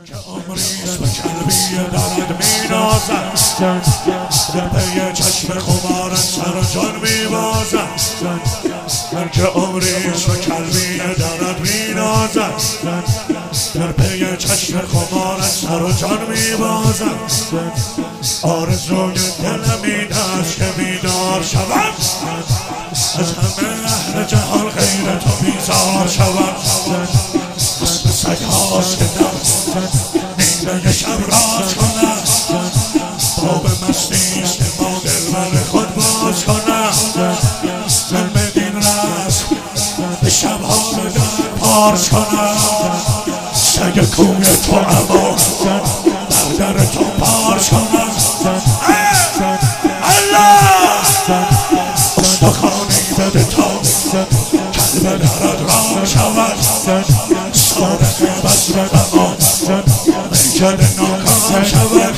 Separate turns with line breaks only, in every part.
که عمریست و کلبی دارد مینازد در پی چشم خمارت سر و جان میبازد هر که عمریست و کلبی دارد مینازد در پی چشم خمارت سر و جان میبازد آرزوی دلم این است که بیدار شود از همه اهل جهان غیر تو بیزار شود اسم سگ هاست که نیمه شب راز کند باب مستیست که ما دل بر خود باز کند من بدین رسم به شبها به در پارس کند سگ کوی تو اما بر در تو پارس کند الله استخوانی بده تا کلب درد را شود سارق بزر غمان میکد ناکام شود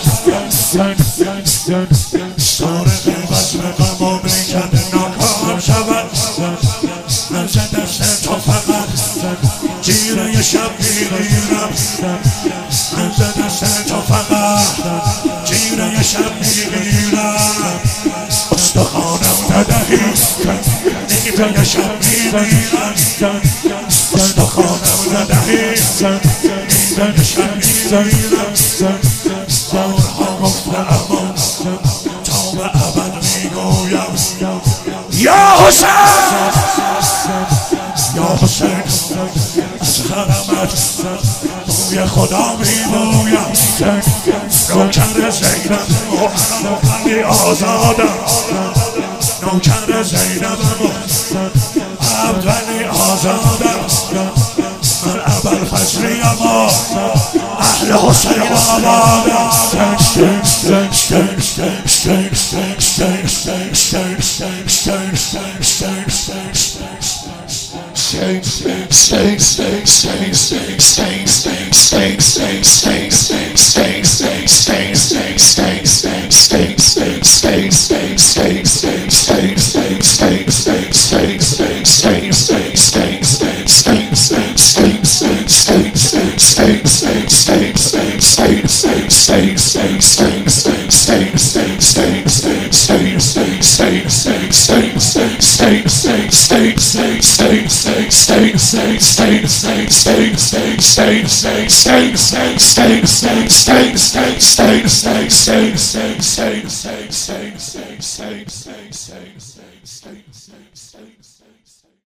سارق بزر غمان میکد ناکام شود از دست تو فقط جیره شب میگیرم از دست تو فقط جیره شب میگیرم استخوانم ندهی نیمه شب میگیرم استخوانم ندهی نیمه شب میگیرم بارها گفته اما تا به ابد میگویم یا حسین یا حسین از حرمت بوی خدا میبویم نوکر زینب و علی آزادم نوکر زینب و علی آزادم من ابوالفضلیم و اهل حسین آبادم Stay.